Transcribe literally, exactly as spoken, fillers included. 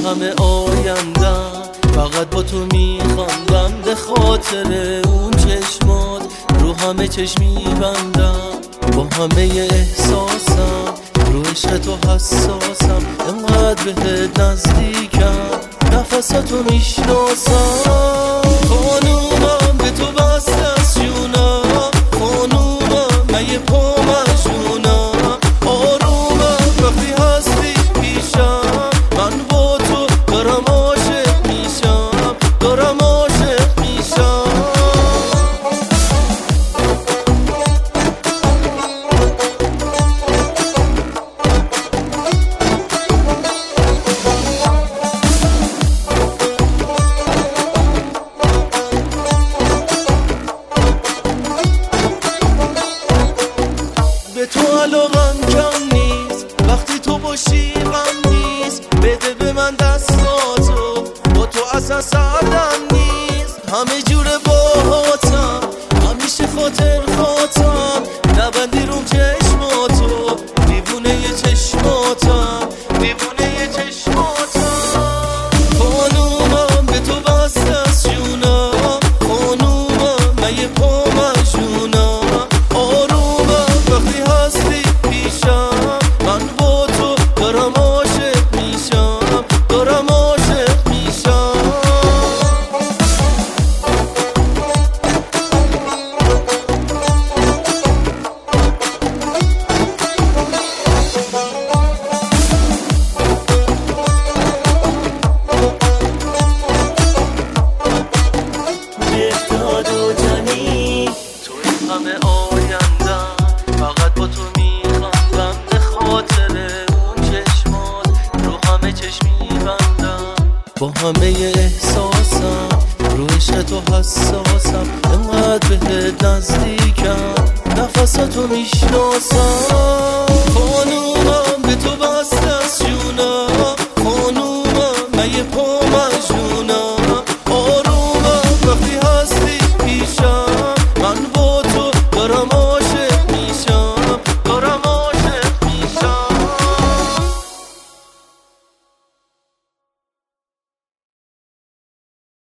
همه آیندم فقط با تو میخواندم، به خاطر اون چشمات رو همه چشم میبندم، با همه احساسم رو عشق تو حساسم، انقدر بهت نزدیکم نفساتو میشناسم. خانومم به تو بسته از جونم، خانومم من یه پا مجنونم، آرومم وقتی هستی پیشم، من با تو دارم عاشق میشم، دارم عاشق میشم. به تو علاقم کم نیست، وقتی تو باشی غم نیست، بده به من دستاتو، با تو اصلا سردم نیست، همه جوره باهاتم، همیشه خاطر خاطم، نبندی روم چشماتو، دیوونه ی چشماتم، دیوونه ی چشماتم. خانومم به تو بسته از جونم، خانومم من یه پا مجنونم، آرومم وقتی هستی پیشم، من با تو دارم عاشق میشم، دارم عاشق میشم. بهداد و جانی توی همه آیندم فقط با تو میخواندم، به خاطر اون چشمات رو همه چشم میبندم، با همه احساسم رو عشق تو حساسم، انقدر بهت نزدیکم نفساتو میشناسم.